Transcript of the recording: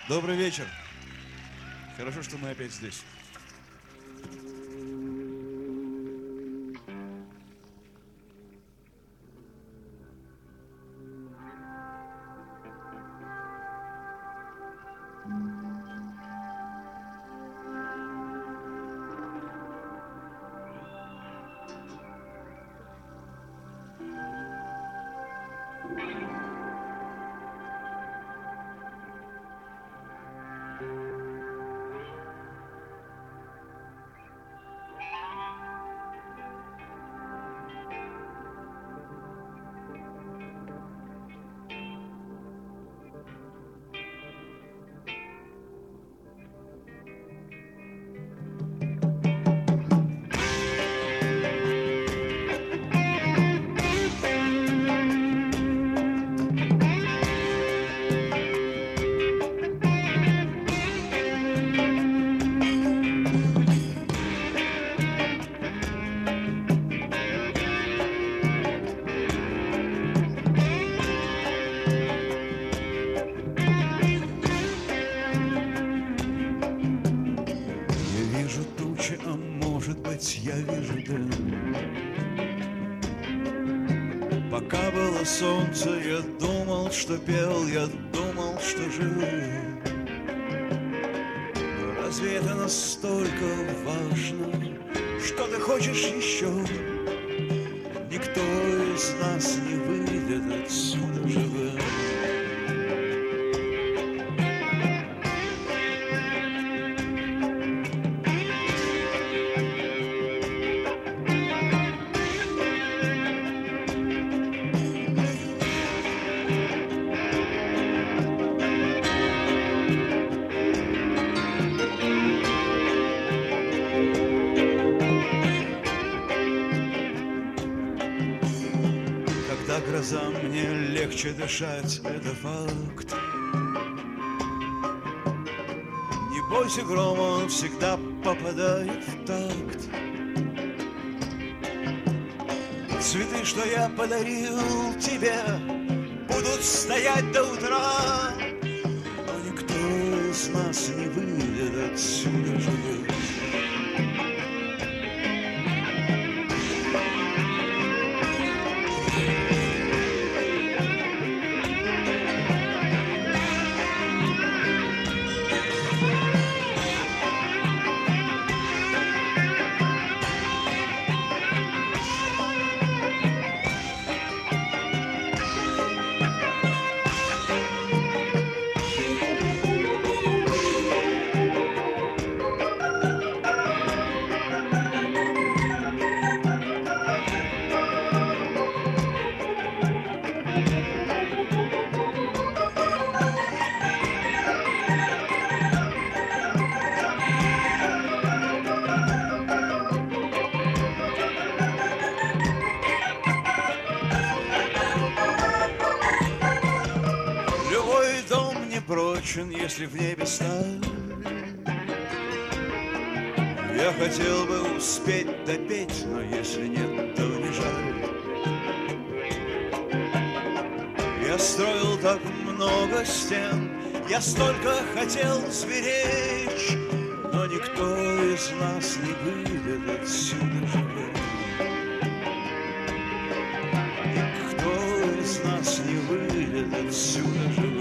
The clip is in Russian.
Добрый вечер. Хорошо, что мы опять здесь. Я вижу дым. Пока было солнце, я думал, что пел, я думал, что жил. Но разве это настолько важно? Что ты хочешь еще? Никто из нас не выйдет отсюда живым. Мне легче дышать, это факт. Не бойся грома, он всегда попадает в такт. Цветы, что я подарил тебе, будут стоять до утра. Но никто из нас не выйдет отсюда живым. Если в небе сталь, я хотел бы успеть допеть, но если нет, то не жаль. Я строил так много стен, я столько хотел сберечь, но никто из нас не выйдет отсюда живым. Никто из нас не выйдет отсюда живым.